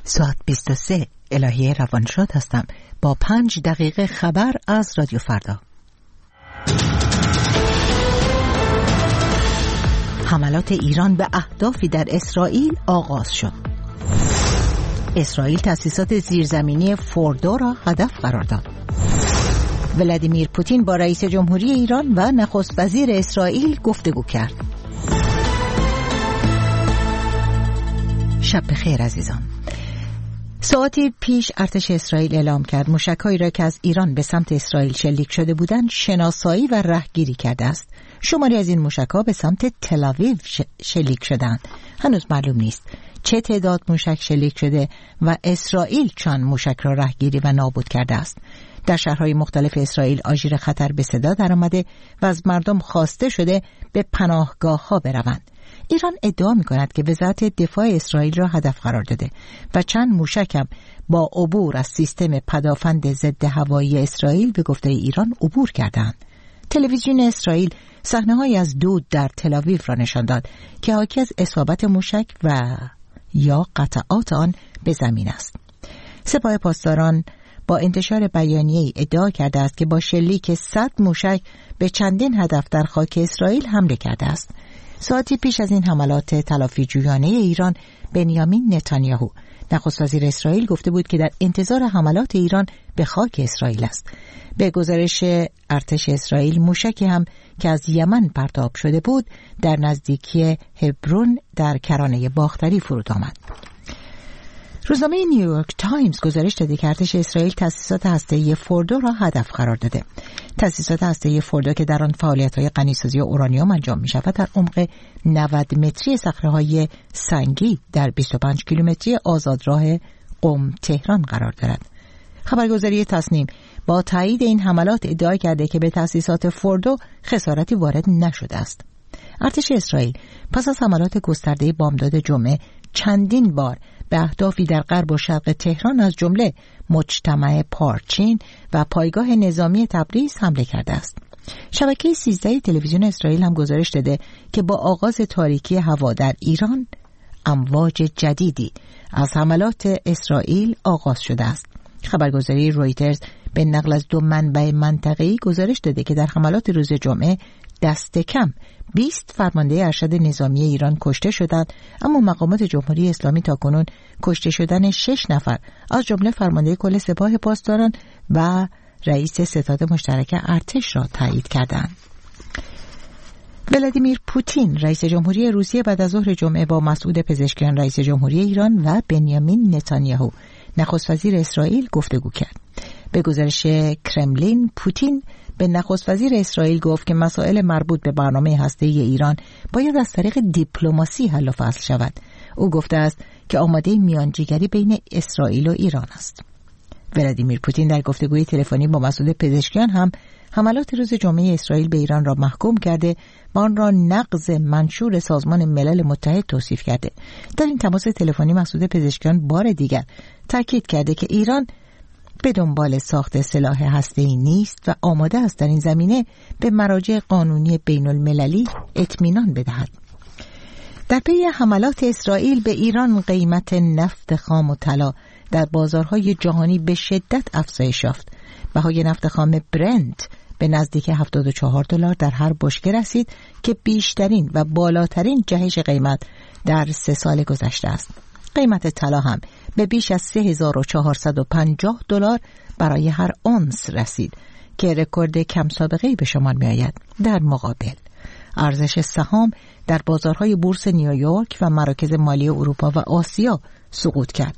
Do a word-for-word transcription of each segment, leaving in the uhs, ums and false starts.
ساعت بیست و سه. الهیه روانشاد هستم با پنج دقیقه خبر از رادیو فردا. حملات ایران به اهدافی در اسرائیل آغاز شد. اسرائیل تأسیسات زیرزمینی فوردو را هدف قرار داد. ولادیمیر پوتین با رئیس جمهوری ایران و نخست وزیر اسرائیل گفتگو کرد. شب بخیر عزیزان. ساعتی پیش ارتش اسرائیل اعلام کرد موشک‌هایی را که از ایران به سمت اسرائیل شلیک شده بودند شناسایی و رهگیری کرده است. شماری از این موشک‌ها به سمت تل‌آویو شلیک شدند. هنوز معلوم نیست چه تعداد موشک شلیک شده و اسرائیل چند موشک را رهگیری و نابود کرده است. در شهرهای مختلف اسرائیل آژیر خطر به صدا درآمده و از مردم خواسته شده به پناهگاه‌ها بروند. ایران ادعا می‌کند که وزارت دفاع اسرائیل را هدف قرار داده و چند موشک هم با عبور از سیستم پدافند ضد هوایی اسرائیل به گفته ایران عبور کردند. تلویزیون اسرائیل صحنه‌هایی از دود در تل‌آویو را نشان داد که حاکی از اصابت موشک و یا قطعات آن به زمین است. سپاه پاسداران با انتشار بیانیه‌ای ادعا کرده است که با شلیک صد موشک به چندین هدف در خاک اسرائیل حمله کرده است. ساعتی پیش از این حملات تلافی جویانه ایران، بنیامین نتانیاهو نخست وزیر اسرائیل گفته بود که در انتظار حملات ایران به خاک اسرائیل است. به گزارش ارتش اسرائیل موشکی هم که از یمن پرتاب شده بود در نزدیکی هبرون در کرانه باختری فرود آمد. روزنامه نیویورک تایمز گزارش داده که ارتش اسرائیل تأسیسات هسته‌ای فوردو را هدف قرار داده. تأسیسات هسته‌ای فوردو که در آن فعالیت‌های غنیسازی اورانیوم انجام می‌شود در عمق نود متری صخره‌های سنگی در بیست و پنج کیلومتری آزادراه قم تهران قرار دارد. خبرگزاری تصنیم با تایید این حملات ادعا کرده که به تأسیسات فوردو خسارتی وارد نشده است. ارتش اسرائیل پس از حملات گسترده بامداد جمعه چندین بار به اهدافی در غرب و شرق تهران از جمله مجتمع پارچین و پایگاه نظامی تبریز حمله کرده است. شبکه سیزده تلویزیون اسرائیل هم گزارش داده که با آغاز تاریکی هوا در ایران امواج جدیدی از حملات اسرائیل آغاز شده است. خبرگزاری رویترز به نقل از دو منبع منطقه‌ای گزارش داده که در حملات روز جمعه دست کم بیست فرمانده ارشد نظامی ایران کشته شدند، اما مقامات جمهوری اسلامی تاکنون کشته شدن شش نفر از جمله فرمانده کل سپاه پاسداران و رئیس ستاد مشترک ارتش را تایید کردند. ولادیمیر پوتین رئیس جمهوری روسیه بعد از ظهر جمعه با مسعود پزشکیان رئیس جمهوری ایران و بنیامین نتانیاهو نخست وزیر اسرائیل گفتگو کرد. به گزارش کرملین پوتین به نخست وزیر اسرائیل گفت که مسائل مربوط به برنامه هسته‌ای ایران باید از طریق دیپلماسی حل و فصل شود. او گفته است که آماده میانجیگری بین اسرائیل و ایران است. ولادیمیر پوتین در گفتگوی تلفنی با مسعود پزشکیان هم حملات روز جمعه اسرائیل به ایران را محکوم کرده و آن را نقض منشور سازمان ملل متحد توصیف کرده. در این تماس تلفنی مسعود پزشکیان بار دیگر تاکید کرده که ایران به دنبال ساخت سلاح هسته‌ای نیست و آماده است در این زمینه به مراجع قانونی بین المللی اطمینان بدهد. در پی حملات اسرائیل به ایران قیمت نفت خام و طلا در بازارهای جهانی به شدت افزایش یافت. بهای نفت خام برنت به نزدیک هفتاد و چهار دلار در هر بشکه رسید که بیشترین و بالاترین جهش قیمت در سه سال گذشته است. قیمت طلا هم به بیش از سه هزار و چهارصد و پنجاه دلار برای هر اونس رسید که رکورد کم سابقه‌ای به شمار می‌آید. در مقابل ارزش سهام در بازارهای بورس نیویورک و مراکز مالی اروپا و آسیا سقوط کرد.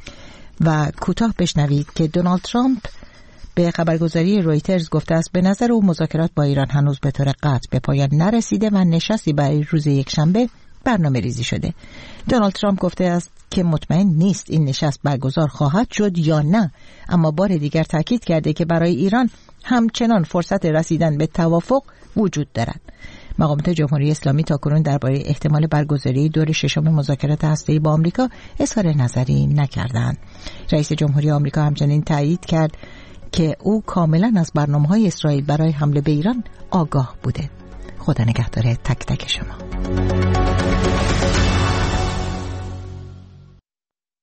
و کوتاه بشنوید که دونالد ترامپ به خبرگزاری رویترز گفته است به نظر او مذاکرات با ایران هنوز به طور قطع به پایان نرسیده و نشستی برای روز یکشنبه برنامه ریزی شده. دونالد ترامپ گفته است که مطمئن نیست این نشست برگزار خواهد شد یا نه، اما بار دیگر تاکید کرده که برای ایران همچنان فرصت رسیدن به توافق وجود دارد. مقامات جمهوری اسلامی تاکنون درباره احتمال برگزاری دور ششم مذاکرات هسته‌ای با آمریکا اظهار نظری نکردند. رئیس جمهوری آمریکا همچنین تایید کرد که او کاملا از برنامه‌های اسرائیل برای حمله به ایران آگاه بوده. خدا نگهدار تک تک شما.